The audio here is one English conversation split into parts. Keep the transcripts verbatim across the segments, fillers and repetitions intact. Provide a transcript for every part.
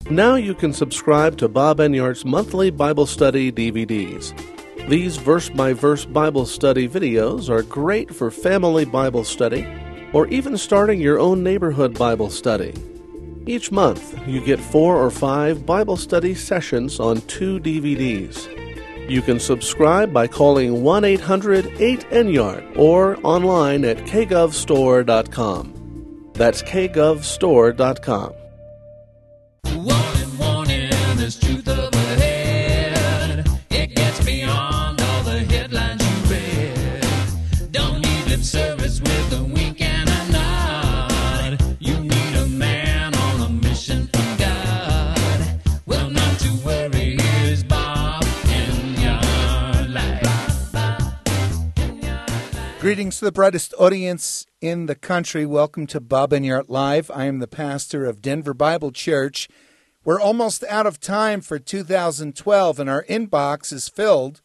Now you can subscribe to Bob Enyart's monthly Bible study D V Ds. These verse-by-verse Bible study videos are great for family Bible study or even starting your own neighborhood Bible study. Each month, you get four or five Bible study sessions on two D V Ds. You can subscribe by calling one eight hundred eight Enyart or online at k gov store dot com. That's k gov store dot com. Warning, warning, there's truth up ahead. It gets beyond all the headlines you read. Don't need lip service with a wink and a nod. You need a man on a mission from God. Well, not to worry, here's Bob Enyart Live. Greetings to the brightest audience in the country. Welcome to Bob Enyart Live. I am the pastor of Denver Bible Church. We're almost out of time for two thousand twelve, and our inbox is filled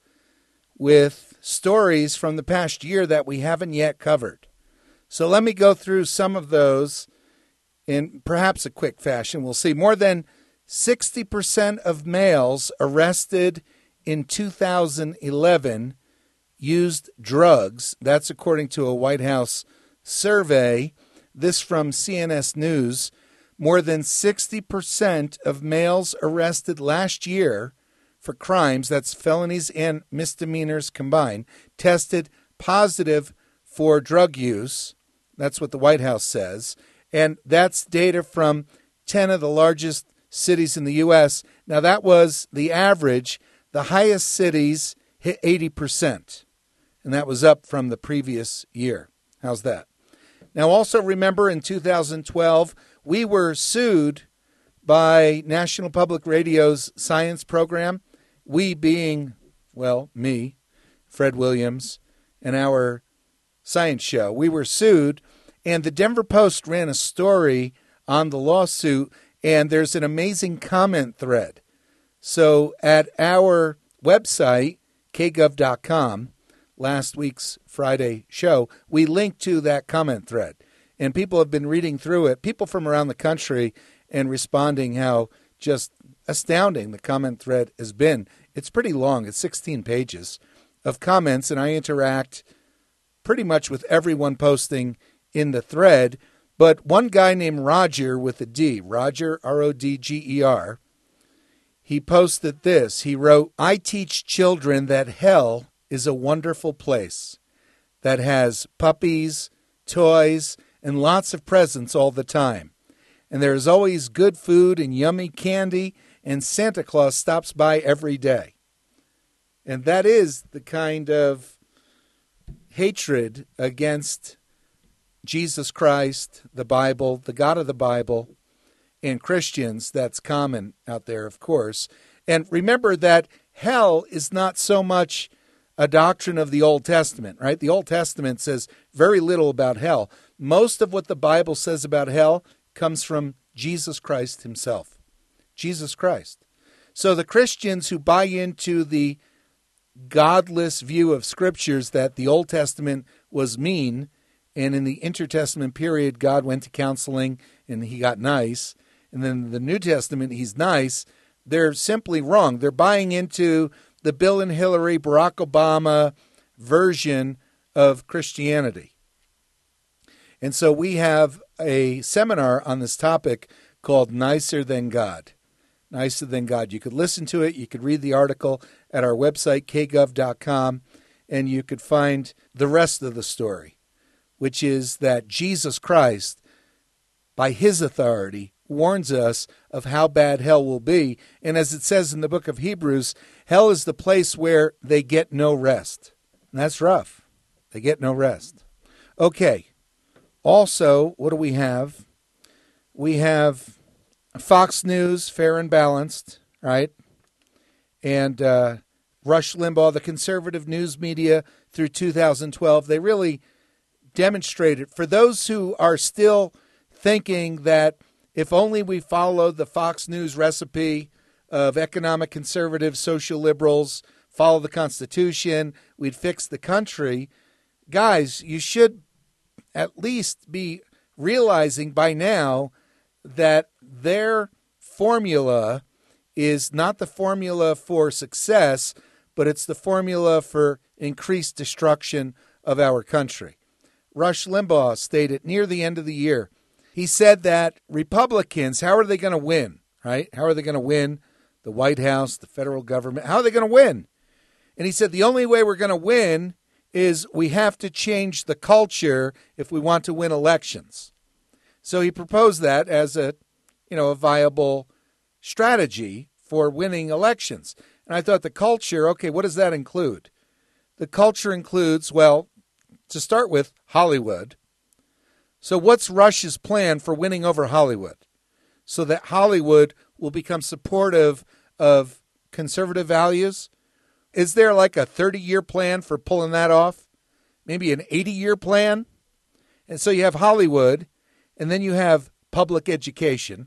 with stories from the past year that we haven't yet covered. So let me go through some of those in perhaps a quick fashion. We'll see. More than sixty percent of males arrested in two thousand eleven used drugs. That's according to a White House survey. This from C N S News. More than sixty percent of males arrested last year for crimes, that's felonies and misdemeanors combined, tested positive for drug use. That's what the White House says. And that's data from ten of the largest cities in the U S. Now, that was the average. The highest cities hit eighty percent, and that was up from the previous year. How's that? Now, also remember in two thousand twelve, we were sued by National Public Radio's science program. We being, well, me, Fred Williams, and our science show. We were sued, and the Denver Post ran a story on the lawsuit, and there's an amazing comment thread. So at our website, k gov dot com, last week's Friday show, we linked to that comment thread. And people have been reading through it, people from around the country, and responding how just astounding the comment thread has been. It's pretty long. It's sixteen pages of comments, and I interact pretty much with everyone posting in the thread. But one guy named Roger with a D, Roger, R O D G E R, he posted this. He wrote, "I teach children that hell is a wonderful place that has puppies, toys, and lots of presents all the time. And there is always good food and yummy candy, and Santa Claus stops by every day." And that is the kind of hatred against Jesus Christ, the Bible, the God of the Bible, and Christians that's common out there, of course. And remember that hell is not so much a doctrine of the Old Testament, right? The Old Testament says very little about hell. Most of what the Bible says about hell comes from Jesus Christ himself. Jesus Christ. So the Christians who buy into the godless view of scriptures that the Old Testament was mean, and in the intertestament period, God went to counseling and he got nice, and then in the New Testament, he's nice, they're simply wrong. They're buying into the Bill and Hillary, Barack Obama version of Christianity. And so we have a seminar on this topic called Nicer Than God. Nicer Than God. You could listen to it. You could read the article at our website, k gov dot com, and you could find the rest of the story, which is that Jesus Christ, by his authority, warns us of how bad hell will be. And as it says in the book of Hebrews, hell is the place where they get no rest. And that's rough. They get no rest. Okay. Also, what do we have? We have Fox News, Fair and Balanced, right? And uh, Rush Limbaugh, the conservative news media through two thousand twelve, they really demonstrated, for those who are still thinking that if only we followed the Fox News recipe of economic conservatives, social liberals, follow the Constitution, we'd fix the country. Guys, you should at least be realizing by now that their formula is not the formula for success, but it's the formula for increased destruction of our country. Rush Limbaugh stated near the end of the year, he said that Republicans, how are they going to win, right? How are they going to win the White House, the federal government? How are they going to win? And he said the only way we're going to win is we have to change the culture if we want to win elections. So he proposed that as a, you know, a viable strategy for winning elections. And I thought the culture, okay, what does that include? The culture includes, well, to start with, Hollywood. So what's Rush's plan for winning over Hollywood? So that Hollywood will become supportive of conservative values? Is there like a thirty-year plan for pulling that off? Maybe an eighty-year plan? And so you have Hollywood, and then you have public education.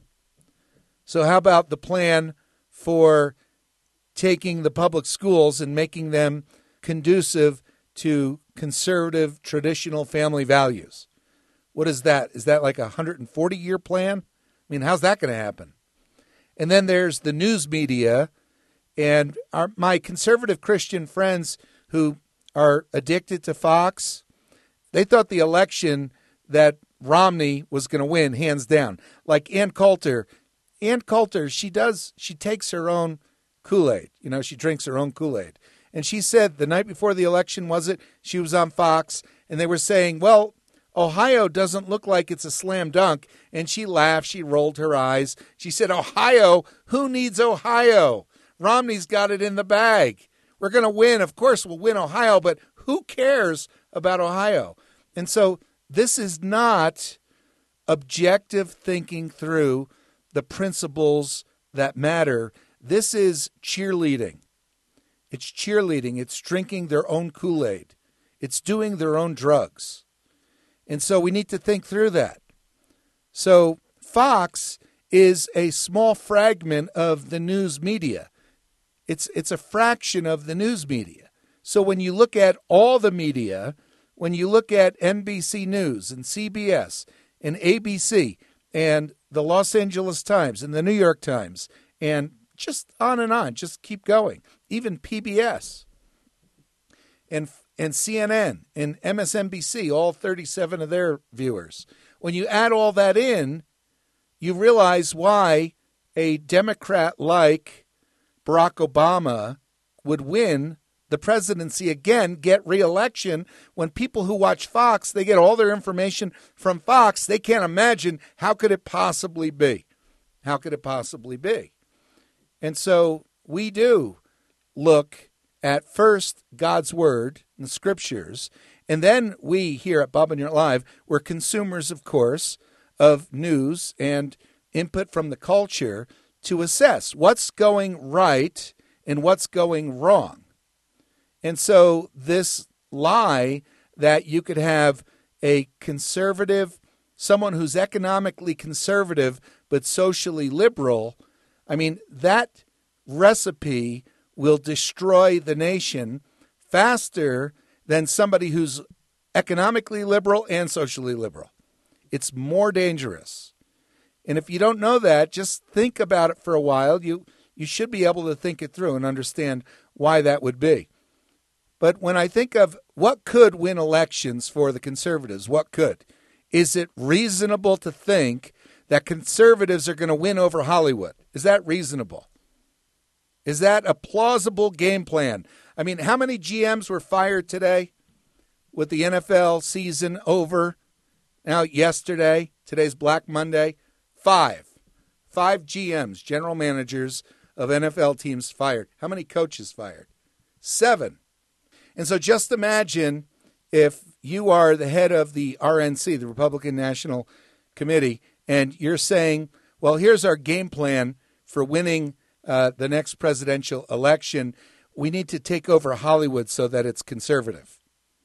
So how about the plan for taking the public schools and making them conducive to conservative, traditional family values? What is that? Is that like a one hundred forty-year plan? I mean, how's that going to happen? And then there's the news media. And our, my conservative Christian friends who are addicted to Fox, they thought the election that Romney was going to win, hands down. Like Ann Coulter. Ann Coulter, she does, she takes her own Kool-Aid. You know, she drinks her own Kool-Aid. And she said the night before the election, was it? She was on Fox, and they were saying, well, Ohio doesn't look like it's a slam dunk. And she laughed. She rolled her eyes. She said, Ohio? Who needs Ohio? Romney's got it in the bag. We're going to win. Of course, we'll win Ohio, but who cares about Ohio? And so this is not objective thinking through the principles that matter. This is cheerleading. It's cheerleading. It's drinking their own Kool-Aid. It's doing their own drugs. And so we need to think through that. So Fox is a small fragment of the news media. It's it's a fraction of the news media. So when you look at all the media, when you look at N B C News and C B S and A B C and the Los Angeles Times and the New York Times and just on and on, just keep going, even P B S and and C N N and M S N B C, all thirty-seven of their viewers. When you add all that in, you realize why a Democrat like Barack Obama would win the presidency again, get re-election, when people who watch Fox, they get all their information from Fox. They can't imagine how could it possibly be? How could it possibly be? And so we do look at first God's Word and the Scriptures, and then we here at Bob and Your Live, we're consumers, of course, of news and input from the culture to assess what's going right and what's going wrong. And so this lie that you could have a conservative, someone who's economically conservative but socially liberal, I mean, that recipe will destroy the nation faster than somebody who's economically liberal and socially liberal. It's more dangerous. And if you don't know that, just think about it for a while. You you should be able to think it through and understand why that would be. But when I think of what could win elections for the conservatives, what could? Is it reasonable to think that conservatives are going to win over Hollywood? Is that reasonable? Is that a plausible game plan? I mean, how many G Ms were fired today with the N F L season over? Now, yesterday, today's Black Monday, five. Five G Ms, general managers of N F L teams fired. How many coaches fired? Seven. And so just imagine if you are the head of the R N C, the Republican National Committee, and you're saying, well, here's our game plan for winning uh, the next presidential election. We need to take over Hollywood so that it's conservative.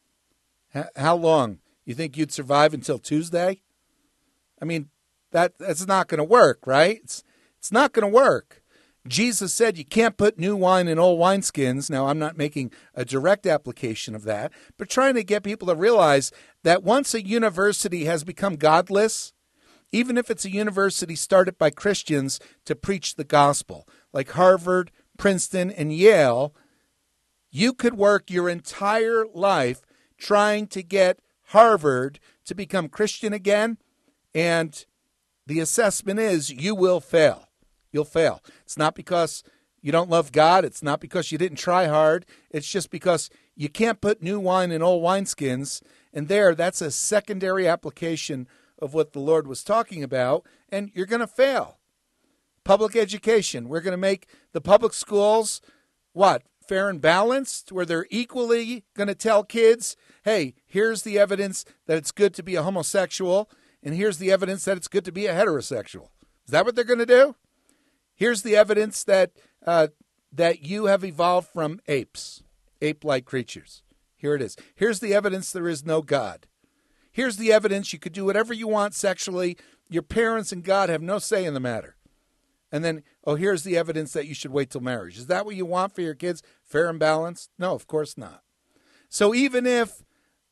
H- how long? You think you'd survive until Tuesday? I mean, that that's not going to work, right? It's, it's not going to work. Jesus said you can't put new wine in old wineskins. Now, I'm not making a direct application of that, but trying to get people to realize that once a university has become godless even if it's a university started by Christians to preach the gospel, like Harvard, Princeton, and Yale, you could work your entire life trying to get Harvard to become Christian again, and the assessment is you will fail. You'll fail. It's not because you don't love God. It's not because you didn't try hard. It's just because you can't put new wine in old wineskins. And there, that's a secondary application of what the Lord was talking about, and you're going to fail. Public education. We're going to make the public schools, what, fair and balanced, where they're equally going to tell kids, hey, here's the evidence that it's good to be a homosexual, and here's the evidence that it's good to be a heterosexual. Is that what they're going to do? Here's the evidence that uh, that you have evolved from apes, ape-like creatures. Here it is. Here's the evidence there is no God. Here's the evidence you could do whatever you want sexually. Your parents and God have no say in the matter. And then, oh, here's the evidence that you should wait till marriage. Is that what you want for your kids? Fair and balanced? No, of course not. So even if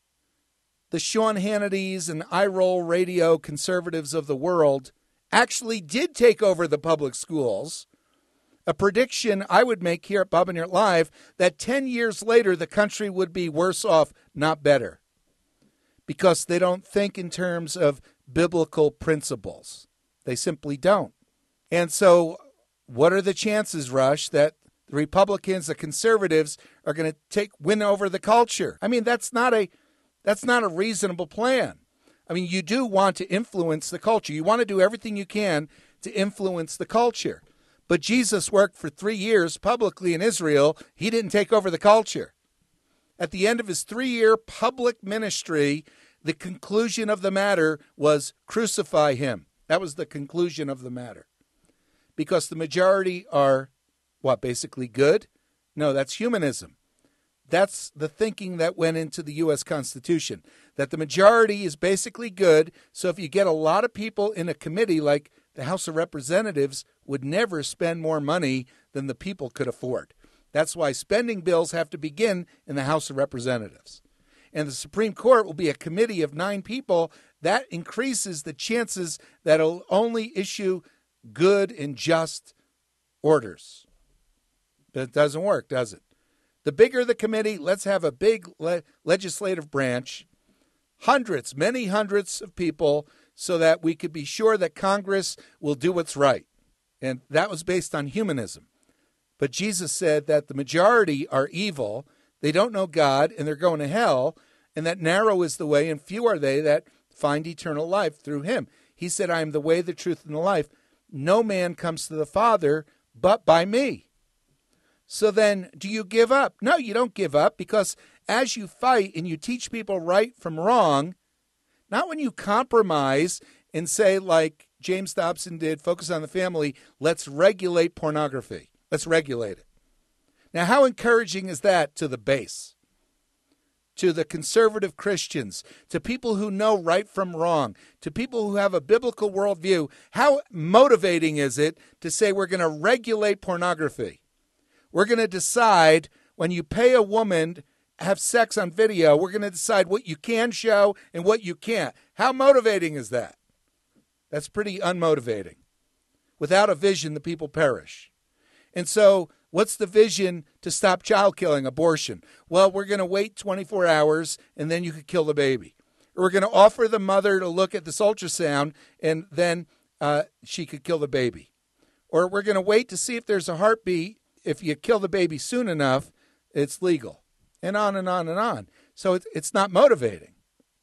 the Sean Hannitys and iRoll Radio conservatives of the world actually did take over the public schools, a prediction I would make here at Bob and Yurt Live that ten years later the country would be worse off, not better, because they don't think in terms of biblical principles. They simply don't. And so what are the chances, Rush, that the Republicans, the conservatives, are going to take win over the culture? I mean, that's not a that's not a reasonable plan. I mean, you do want to influence the culture. You want to do everything you can to influence the culture. But Jesus worked for three years publicly in Israel. He didn't take over the culture. At the end of his three-year public ministry, the conclusion of the matter was crucify him. That was the conclusion of the matter. Because the majority are, what, basically good? No, that's humanism. That's the thinking that went into the U S Constitution, that the majority is basically good, so if you get a lot of people in a committee like the House of Representatives would never spend more money than the people could afford. That's why spending bills have to begin in the House of Representatives. And the Supreme Court will be a committee of nine people. That increases the chances that it'll only issue good and just orders. But it doesn't work, does it? The bigger the committee, let's have a big le- legislative branch, hundreds, many hundreds of people, so that we could be sure that Congress will do what's right. And that was based on humanism. But Jesus said that the majority are evil, they don't know God, and they're going to hell, and that narrow is the way, and few are they that find eternal life through him. He said, I am the way, the truth, and the life. No man comes to the Father but by me. So then, do you give up? No, you don't give up, because as you fight and you teach people right from wrong, not when you compromise and say, like James Dobson did, focus on the family, let's regulate pornography. Let's regulate it. Now, how encouraging is that to the base, to the conservative Christians, to people who know right from wrong, to people who have a biblical worldview? How motivating is it to say we're going to regulate pornography? We're going to decide when you pay a woman to have sex on video, we're going to decide what you can show and what you can't. How motivating is that? That's pretty unmotivating. Without a vision, the people perish. And so what's the vision to stop child killing, abortion? Well, we're going to wait twenty-four hours and then you could kill the baby. Or we're going to offer the mother to look at this ultrasound and then uh, she could kill the baby. Or we're going to wait to see if there's a heartbeat. If you kill the baby soon enough, it's legal. And on and on and on. So it's, it's not motivating.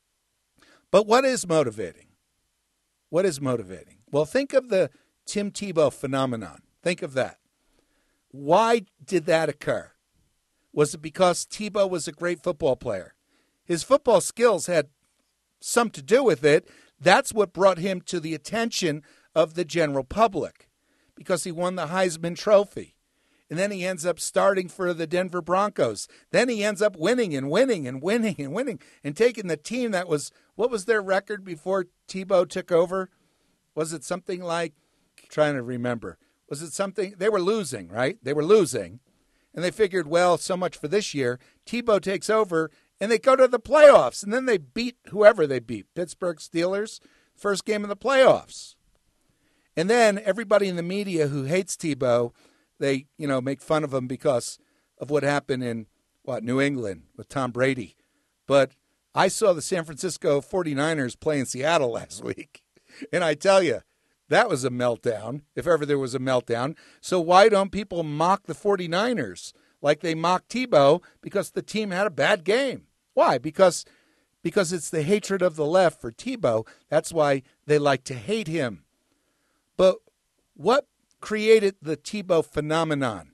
But what is motivating? What is motivating? Well, think of the Tim Tebow phenomenon. Think of that. Why did that occur? Was it because Tebow was a great football player? His football skills had some to do with it. That's what brought him to the attention of the general public, because he won the Heisman Trophy. And then he ends up starting for the Denver Broncos. Then he ends up winning and winning and winning and winning and taking the team that was, what was their record before Tebow took over? Was it something like, I'm trying to remember, was it something, they were losing, right? They were losing. And they figured, well, so much for this year. Tebow takes over and they go to the playoffs. And then they beat whoever they beat, Pittsburgh Steelers. first game of the playoffs. And then everybody in the media who hates Tebow, they, you know, make fun of him because of what happened in, what, New England with Tom Brady. But I saw the San Francisco forty-niners play in Seattle last week. And I tell you, that was a meltdown, if ever there was a meltdown. So why don't people mock the forty-niners like they mock Tebow because the team had a bad game? Why? Because because it's the hatred of the left for Tebow. That's why they like to hate him. But what created the Tebow phenomenon?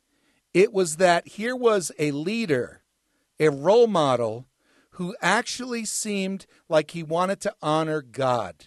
It was that here was a leader, a role model, who actually seemed like he wanted to honor God.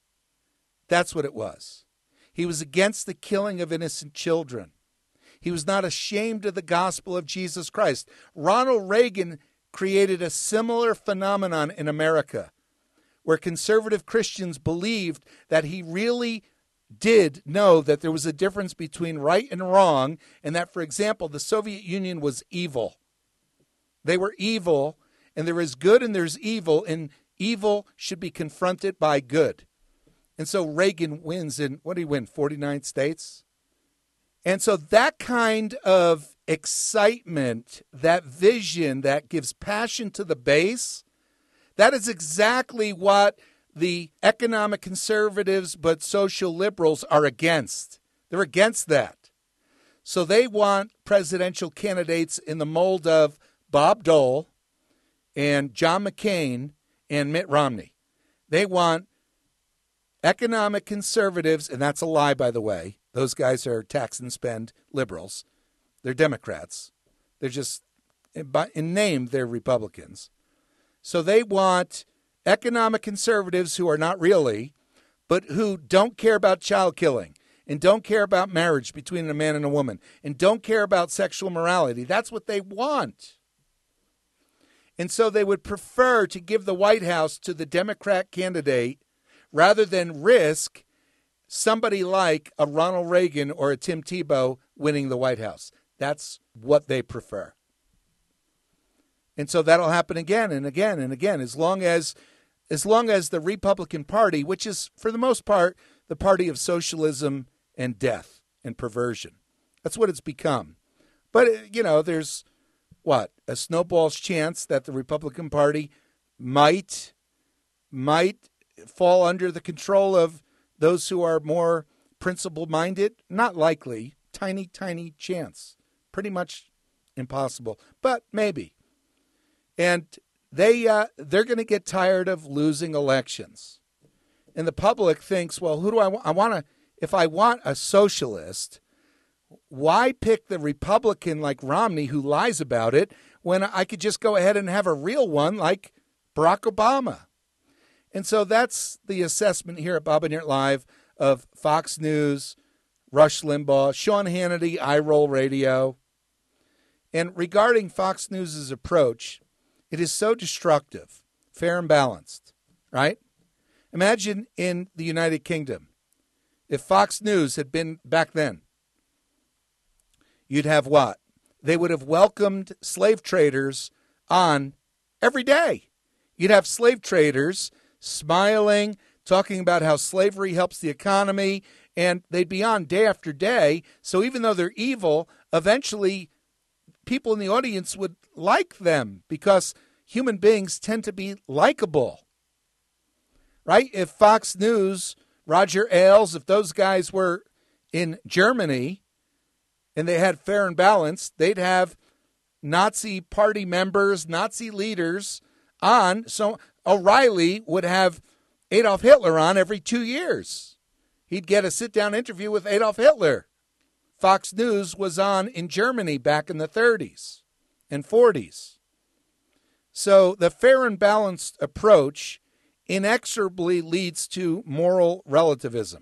That's what it was. He was against the killing of innocent children. He was not ashamed of the gospel of Jesus Christ. Ronald Reagan created a similar phenomenon in America, where conservative Christians believed that he really did know that there was a difference between right and wrong, and that, for example, the Soviet Union was evil. They were evil, and there is good and there's evil, and evil should be confronted by good. And so Reagan wins in, what did he win, forty-nine states? And so that kind of excitement, that vision that gives passion to the base, that is exactly what the economic conservatives but social liberals are against. They're against that. So they want presidential candidates in the mold of Bob Dole and John McCain and Mitt Romney. They want economic conservatives, and that's a lie, by the way. Those guys are tax and spend liberals. They're Democrats. They're just, in name, they're Republicans. So they want economic conservatives who are not really, but who don't care about child killing and don't care about marriage between a man and a woman and don't care about sexual morality. That's what they want. And so they would prefer to give the White House to the Democrat candidate rather than risk somebody like a Ronald Reagan or a Tim Tebow winning the White House. That's what they prefer. And so that'll happen again and again and again, as long as as long as the Republican Party, which is, for the most part, the party of socialism and death and perversion. That's what it's become. But, you know, there's, what, a snowball's chance that the Republican Party might, might fall under the control of those who are more principle-minded? Not likely. Tiny, tiny chance. Pretty much impossible. But maybe. And they, uh, they're going to get tired of losing elections. And the public thinks, well, who do I want? I want to, if I want a socialist, why pick the Republican like Romney who lies about it when I could just go ahead and have a real one like Barack Obama? And so that's the assessment here at Bob and Yurt Live of Fox News, Rush Limbaugh, Sean Hannity, iRoll Radio. And regarding Fox News' approach, it is so destructive, fair and balanced, right? Imagine in the United Kingdom, if Fox News had been back then, you'd have what? They would have welcomed slave traders on every day. You'd have slave traders smiling, talking about how slavery helps the economy, and they'd be on day after day. So even though they're evil, eventually people in the audience would like them because human beings tend to be likable, right? If Fox News, Roger Ailes, if those guys were in Germany and they had fair and balanced, they'd have Nazi party members, Nazi leaders on. So O'Reilly would have Adolf Hitler on every two years. He'd get a sit-down interview with Adolf Hitler. Fox News was on in Germany back in the thirties and forties. So the fair and balanced approach inexorably leads to moral relativism.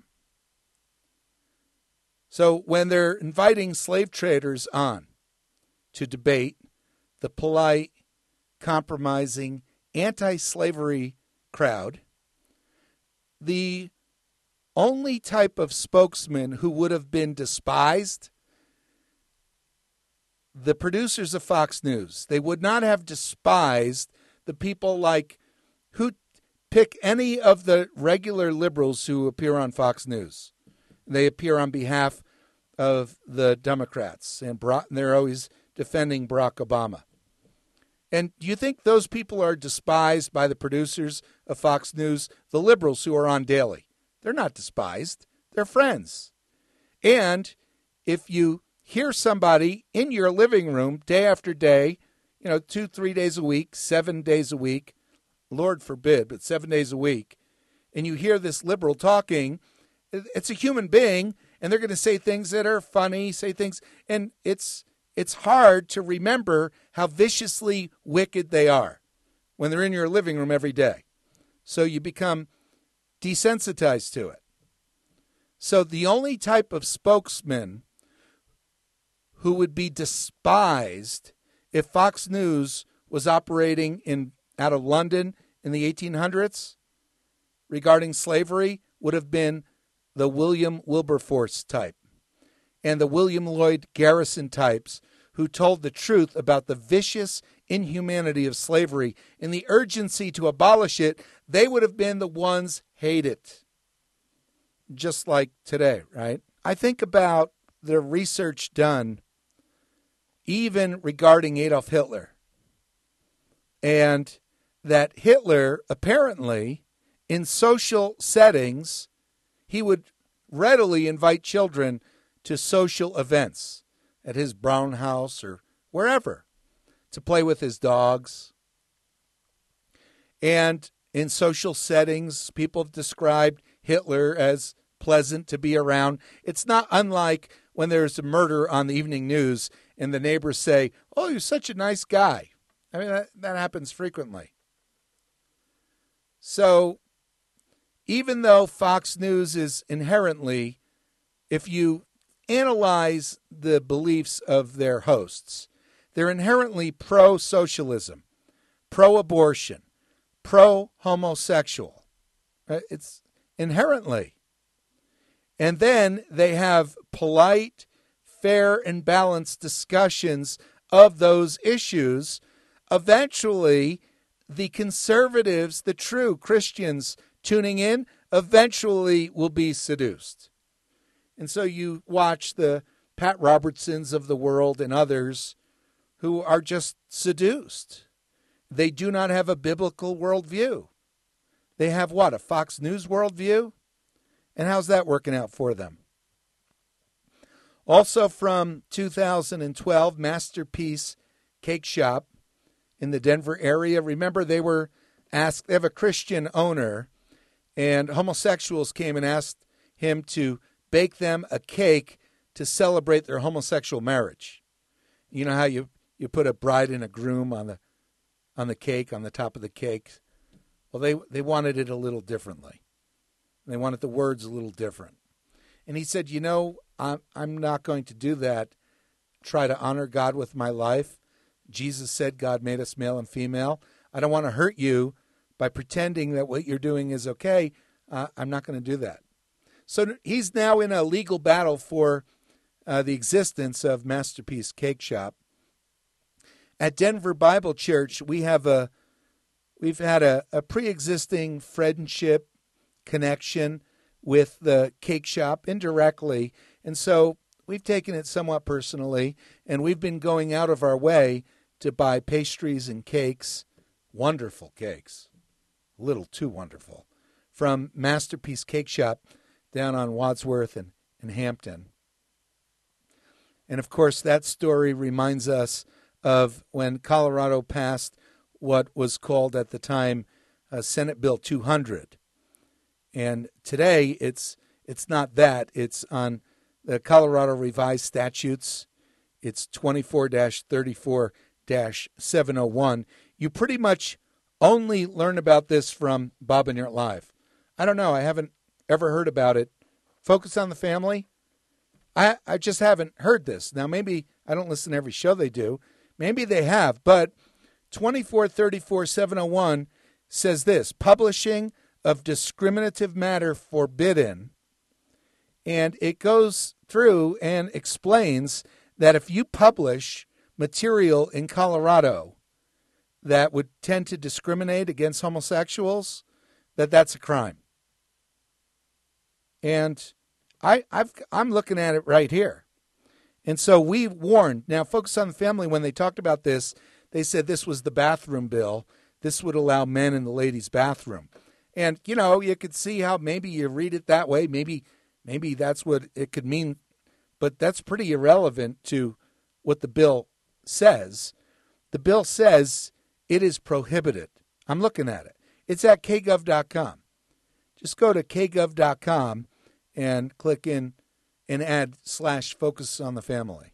So when they're inviting slave traders on to debate, the polite, compromising, anti-slavery crowd, the only type of spokesman who would have been despised, the producers of Fox News. They would not have despised the people like who pick any of the regular liberals who appear on Fox News. They appear on behalf of the Democrats, and they're always defending Barack Obama. And do you think those people are despised by the producers of Fox News, the liberals who are on daily? They're not despised. They're friends. And if you hear somebody in your living room day after day, you know, two, three days a week, seven days a week, Lord forbid, but seven days a week, and you hear this liberal talking, it's a human being, and they're going to say things that are funny, say things, and it's it's hard to remember how viciously wicked they are when they're in your living room every day. So you become desensitized to it. So the only type of spokesman who would be despised if Fox News was operating in out of London in the eighteen hundreds regarding slavery would have been the William Wilberforce type and the William Lloyd Garrison types who told the truth about the vicious inhumanity of slavery and the urgency to abolish it. They would have been the ones hate it. Just like today, right? I think about the research done even regarding Adolf Hitler, and that Hitler apparently in social settings, he would readily invite children to social events at his brown house or wherever to play with his dogs. And in social settings, people have described Hitler as pleasant to be around. It's not unlike when there's a murder on the evening news and the neighbors say, "Oh, you're such a nice guy." I mean, that, that happens frequently. So even though Fox News is inherently, if you analyze the beliefs of their hosts, they're inherently pro-socialism, pro-abortion, pro-homosexual. It's inherently. And then they have polite, fair, and balanced discussions of those issues. Eventually, the conservatives, the true Christians tuning in, eventually will be seduced. And so you watch the Pat Robertsons of the world and others who are just seduced. They do not have a biblical worldview. They have what, a Fox News worldview? And how's that working out for them? Also from two thousand twelve, Masterpiece Cake Shop in the Denver area. Remember, they were asked, they have a Christian owner, and homosexuals came and asked him to bake them a cake to celebrate their homosexual marriage. You know how you, you put a bride and a groom on the on the cake, on the top of the cake? Well, they, they wanted it a little differently. They wanted the words a little different. And he said, you know, I'm, I'm not going to do that. Try to honor God with my life. Jesus said God made us male and female. I don't want to hurt you by pretending that what you're doing is okay. Uh, I'm not going to do that. So he's now in a legal battle for uh, the existence of Masterpiece Cake Shop. At Denver Bible Church, we have a we've had a, a pre-existing friendship connection with the cake shop indirectly, and so we've taken it somewhat personally, and we've been going out of our way to buy pastries and cakes, wonderful cakes, a little too wonderful, from Masterpiece Cake Shop down on Wadsworth and, and Hampton. And of course, that story reminds us of when Colorado passed what was called at the time uh, Senate Bill two hundred. And today it's it's not that. It's on the Colorado Revised Statutes. It's twenty-four dash thirty-four dash seven oh one. You pretty much only learn about this from Bob and Yurt Live. I don't know. I haven't ever heard about it. Focus on the Family. I, I just haven't heard this. Now, maybe I don't listen to every show they do. Maybe they have. But twenty-four thirty-four seven oh one says this: publishing of discriminative matter forbidden. And it goes through and explains that if you publish material in Colorado that would tend to discriminate against homosexuals, that that's a crime. And I, I've, I'm looking at it right here. And so we warned. Now, Focus on the Family, when they talked about this, they said this was the bathroom bill. This would allow men in the ladies' bathroom. And, you know, you could see how maybe you read it that way. Maybe maybe that's what it could mean. But that's pretty irrelevant to what the bill says. The bill says it is prohibited. I'm looking at it. It's at k gov dot com. Just go to k gov dot com and click in and add slash Focus on the Family.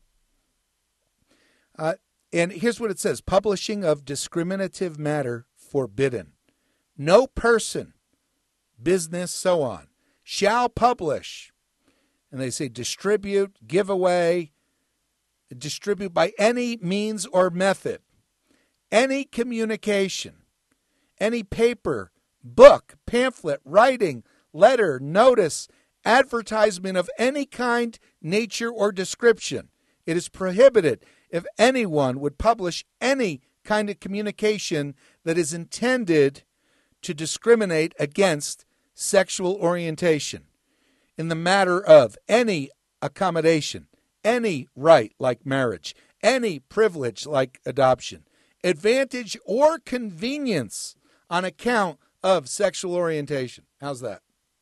Uh, and here's what it says. Publishing of discriminative matter forbidden. No person, business, so on, shall publish. And they say distribute, give away, distribute by any means or method, any communication, any paper, book, pamphlet, writing, letter, notice, advertisement of any kind, nature, or description. It is prohibited if anyone would publish any kind of communication that is intended to discriminate against sexual orientation in the matter of any accommodation, any right like marriage, any privilege like adoption, advantage or convenience on account of sexual orientation. How's that?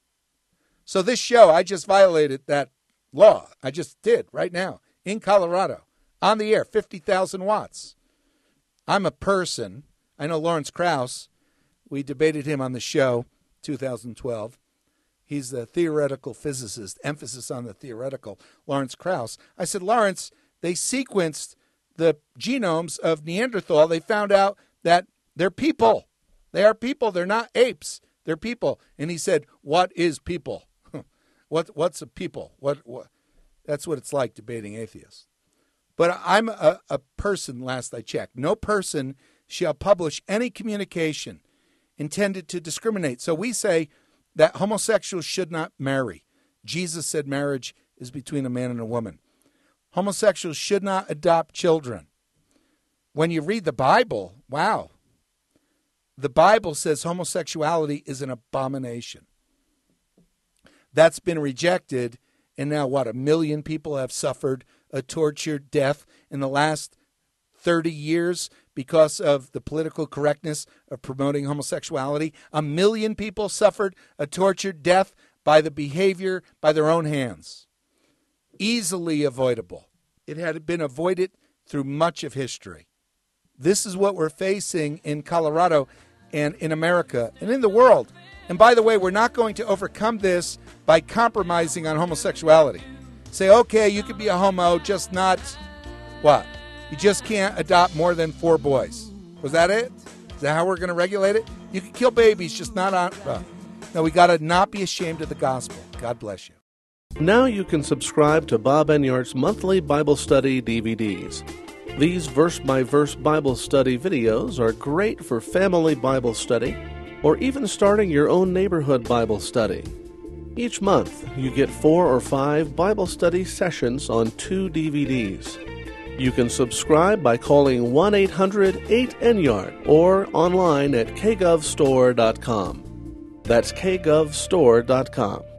So this show, I just violated that law. I just did right now in Colorado on the air, fifty thousand watts. I'm a person. I know Lawrence Krauss. We debated him on the show, two thousand twelve. He's the theoretical physicist, emphasis on the theoretical, Lawrence Krauss. I said, Lawrence, they sequenced the genomes of Neanderthal. They found out that they're people. They are people. They're not apes. They're people. And he said, what is people? what What's a people? What, what? That's what it's like debating atheists. But I'm a, a person, last I checked. No person shall publish any communication intended to discriminate. So we say that homosexuals should not marry. Jesus said marriage is between a man and a woman. Homosexuals should not adopt children. When you read the Bible, wow, the Bible says homosexuality is an abomination. That's been rejected, and now what, a million people have suffered a tortured death in the last thirty years because of the political correctness of promoting homosexuality. A million people suffered a tortured death by the behavior by their own hands. Easily avoidable. It had been avoided through much of history. This is what we're facing in Colorado and in America and in the world. And by the way, we're not going to overcome this by compromising on homosexuality. Say, okay, you could be a homo, just not, what? You just can't adopt more than four boys. Was that it? Is that how we're going to regulate it? You can kill babies, just not on... Uh, no, we got to not be ashamed of the gospel. God bless you. Now you can subscribe to Bob Enyart's monthly Bible study D V Ds. These verse-by-verse Bible study videos are great for family Bible study or even starting your own neighborhood Bible study. Each month, you get four or five Bible study sessions on two D V Ds. You can subscribe by calling one eight hundred eight Enyart or online at k gov store dot com. That's k gov store dot com.